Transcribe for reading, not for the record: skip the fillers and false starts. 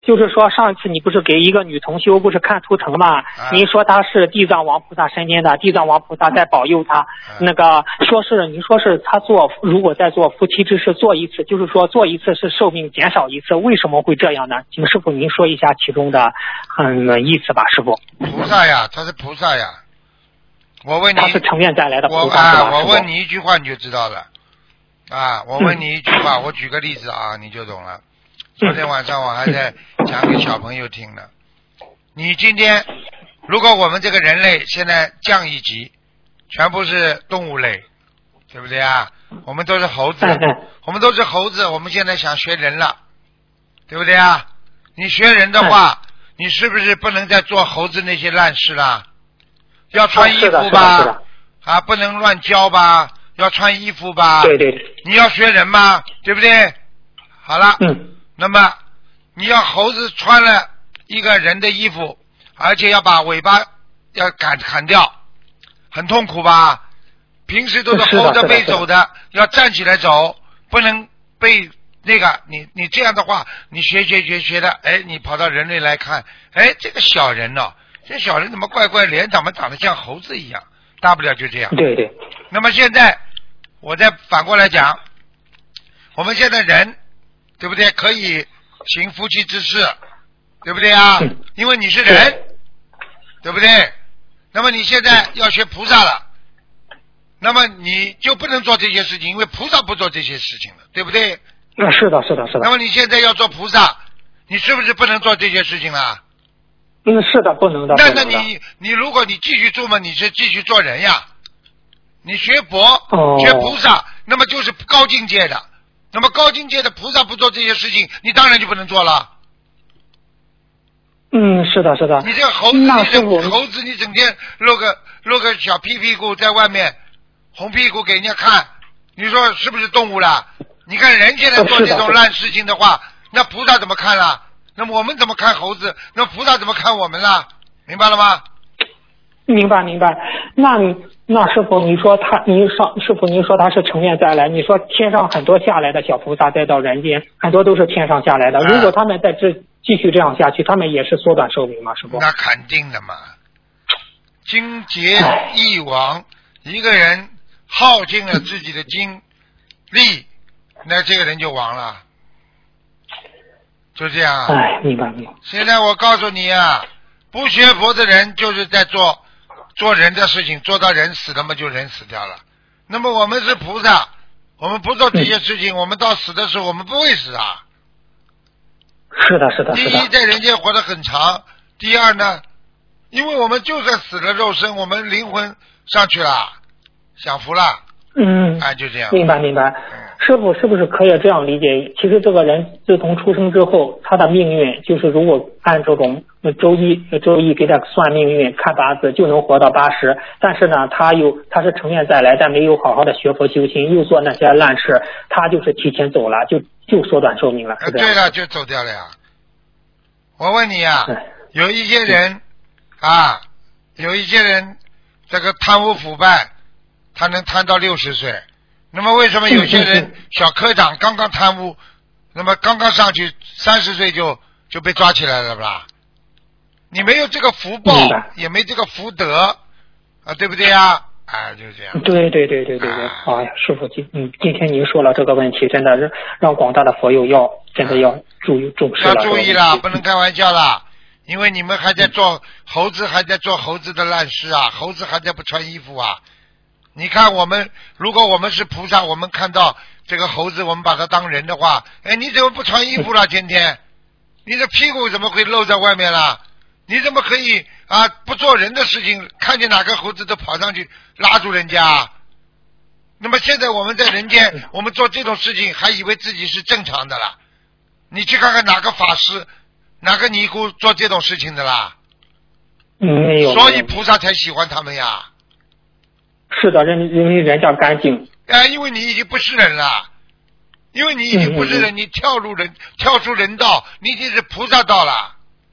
就是说上次你不是给一个女同修不是看图腾嘛？您说她是地藏王菩萨身边的，地藏王菩萨在保佑她。那个您说是她如果再做夫妻之事做一次，就是说做一次是寿命减少一次，为什么会这样呢？请师傅您说一下其中的意思吧，师傅。 菩萨呀，他是菩萨呀。我问你， 他是成愿再来的菩萨。 我问你一句话你就知道了。我问你一句话，我举个例子啊，你就懂了。昨天晚上我还在讲给小朋友听呢。你今天，如果我们这个人类现在降一级，全部是动物类，对不对啊？我们都是猴子，我们都是猴子，我们现在想学人了，对不对啊？你学人的话，你是不是不能再做猴子那些烂事了？要穿衣服吧，不能乱教吧，要穿衣服吧， 对， 你要学人嘛，对不对？好了，那么你要猴子穿了一个人的衣服，而且要把尾巴要砍掉，很痛苦吧？平时都是猴着背走的，要站起来走，不能被那个你这样的话，你学的，你跑到人类来看，这个小人哦，这小人怎么怪怪，脸怎么长得像猴子一样？大不了就这样。 对。 那么现在我再反过来讲，我们现在人，对不对？可以行夫妻之事，对不对啊？因为你是人，对不对？那么你现在要学菩萨了，那么你就不能做这些事情，因为菩萨不做这些事情了，对不对？ 是的。 那么你现在要做菩萨，你是不是不能做这些事情了？ 是的，不能的。 那你如果你继续做嘛，你是继续做人呀。你学佛、学菩萨，那么就是高境界的。那么高境界的菩萨不做这些事情，你当然就不能做了。 是的。 你这个猴子，你整天露个小屁股在外面，红屁股给人家看，你说是不是动物了？你看人现在做这种烂事情的话，那菩萨怎么看了？那么我们怎么看猴子？那菩萨怎么看我们了？明白了吗？ 明白。那师傅，您说他是成愿再来，你说天上很多下来的小菩萨再到人间，很多都是天上下来的。如果他们继续这样下去，他们也是缩短寿命吗？师傅？ 那肯定的嘛。精竭一亡，一个人耗尽了自己的精力，那这个人就亡了。就这样。 明白。 现在我告诉你啊，不学佛的人就是在做人的事情，做到人死了嘛，就人死掉了。那么我们是菩萨，我们不做这些事情，我们到死的时候我们不会死啊。 是的。 第一，在人间活得很长；第二呢，因为我们就算死了肉身，我们灵魂上去了，享福了。就这样。 明白。师傅是不是可以这样理解？其实这个人自从出生之后，他的命运就是如果按这种周易给他算命运看八字，就能活到80。但是呢，他是成愿再来，但没有好好的学佛修心，又做那些烂事，他就是提前走了，就缩短寿命了，是这样。 对了，就走掉了呀。我问你啊，有一些人这个贪污腐败，他能贪到60岁。那么为什么有些人小科长刚刚贪污，那么刚刚上去30岁就被抓起来了吧？你没有这个福报，也没这个福德对不对呀？就是这样。 对。师傅，今天您说了这个问题，真的是让广大的佛友真的要重视了。 要注意了，不能开玩笑了，因为你们还在做猴子，还在做猴子的烂事啊，猴子还在不穿衣服啊。你看如果我们是菩萨，我们看到这个猴子，我们把它当人的话，你怎么不穿衣服了？天天，你的屁股怎么会露在外面了？你怎么可以不做人的事情？看见哪个猴子都跑上去拉住人家。那么现在我们在人间，我们做这种事情还以为自己是正常的了。你去看看哪个法师，哪个尼姑做这种事情的啦？ 没有。 所以菩萨才喜欢他们呀。 是的，因为人家干净。 因为你已经不是人了，因为你已经不是人，你跳出人道，你已经是菩萨道了。